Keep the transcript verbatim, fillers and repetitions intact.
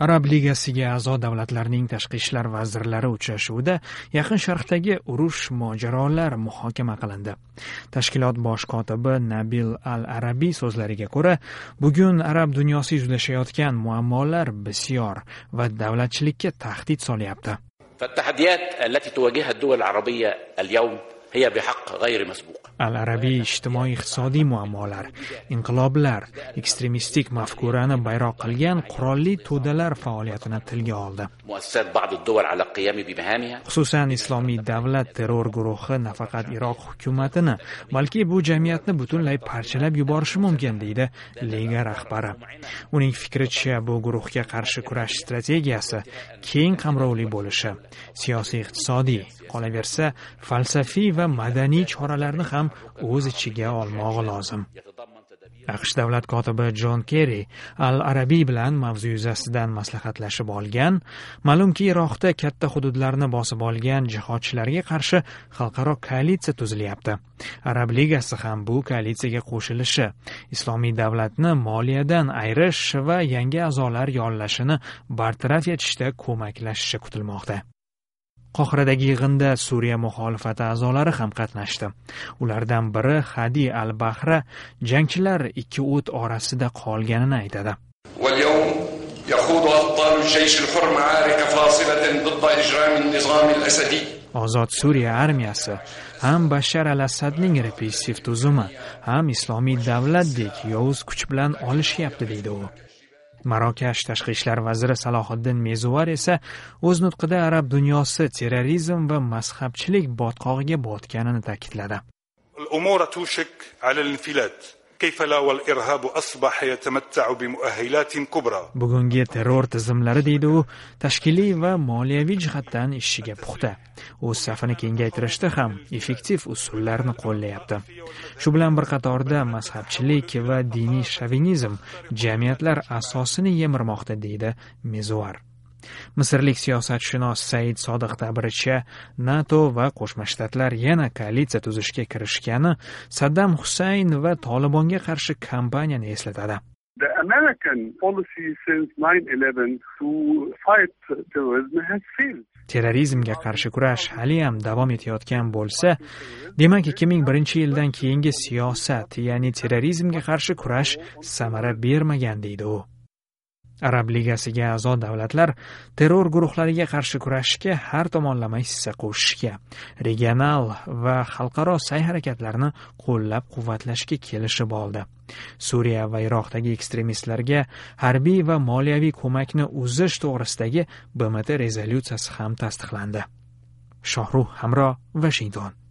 Arab Ligasiga a'zo davlatlarning tashqi ishlar vazirlari uchrashuvida Yaqin Sharqdagi urush mojarolari muhokama qilindi. Tashkilot bosh kotibi Nabil al-Arabiy so'zlariga ko'ra, bugun arab dunyosi yuzlashayotgan muammolar bisyor va davlatchilikka tahdid solyapti. فالتحديات التي تواجهها الدول العربية اليوم هي بحق غير مسبوق. Al-Arabiy ijtimoiy iqtisodiy muammolar, inqiloblar, ekstremistik mafkurani bayroq qilgan qurolli to'dalar faoliyatini tilga oldi. مؤسسات بعض الدول على القيام بمهامها. Xususan Islomiy davlat terror guruhi nafaqat Iroq hukumatini, balki bu jamiyatni butunlay parchalab yuborishi mumkin deydi Liga rahbari. Uning fikricha, bu guruhga qarshi kurash strategiyasi keng qamrovli bo'lishi, siyosiy iqtisodiy, qolaversa falsafiy va madaniy choralarni ham o'z ichiga olmog'i lozim. AQSh davlat kotibi Jon Kerri Al-Arabiy bilan mavzu yuzasidan maslahatlashib olgan, ma'lumki Iroqda katta hududlarni bosib olgan jihodchilarga qarshi xalqaro koalitsiya tuzilyapti. Arab Ligasi ham bu koalitsiyaga qo'shilishi, Islomiy davlatni moliyadan ayirish va yangi a'zolar yollashini bartaraf etishda ko'maklashishi kutilmoqda. Qohiradagi yig'inda Suriya muxolifati a'zolari ham qatnashdi. Ulardan biri Hadi al-Bahra jangchilar ikki o't orasida qolganini aytadi. واليوم يخوض أبطال الجيش الحر معارك فاصلة ضد إجرام النظام الأسدي. Ozod Suriya armiyasi ham Bashar al-Asadning repressiv tuzumi, ham Islomiy davlatdek yovuz kuch bilan olishyapti deydi u. Marokash tashqi ishlar vaziri Salohiddin Mezuvar esa o'z nutqida arab dunyosi terrorizm va mazhabchilik botqog'iga botganini ta'kidladi. الأمور توشك على الانفلات. كيف لا والإرهاب أصبح يتمتع بمؤهلات كبرى. Bugungi terror tizimlari deydi u, tashkiliy va moliyaviy jihatdan ishiga puxta. O'z safini kengaytirishda ham effektiv usullarni qo'llayapti. Shu bilan bir qatorda mazhabchilik va diniy shovinizm jamiyatlar asosini yemirmoqda deydi Mezuvar. Misrlik siyosatshunos Said Sodiq ta'biricha, NATO va Qo'shma Shtatlar yana koalitsiya tuzishga kirishgani Saddam Husayn va Tolibonga qarshi kampaniyani eslatadi. The American policy since nine eleven to fight terrorism has failed. Terrorizmga qarshi kurash hali ham davom etayotgan bo'lsa, demak ikki ming birinchi yildan keyingi siyosat, ya'ni terrorizmga qarshi kurash samara bermagan deydi u. Arab Ligasiga a'zo davlatlar terror guruhlariga qarshi kurashishga har tomonlama hissa qo'shishga, regional va xalqaro sa'y-harakatlarni qo'llab-quvvatlashga kelishib oldi. Suriya va Iroqdagi ekstremistlarga harbiy va moliyaviy ko'makni uzish to'g'risidagi B M T rezolyutsiyasi ham tasdiqlandi. Shohruh Hamro, Washington.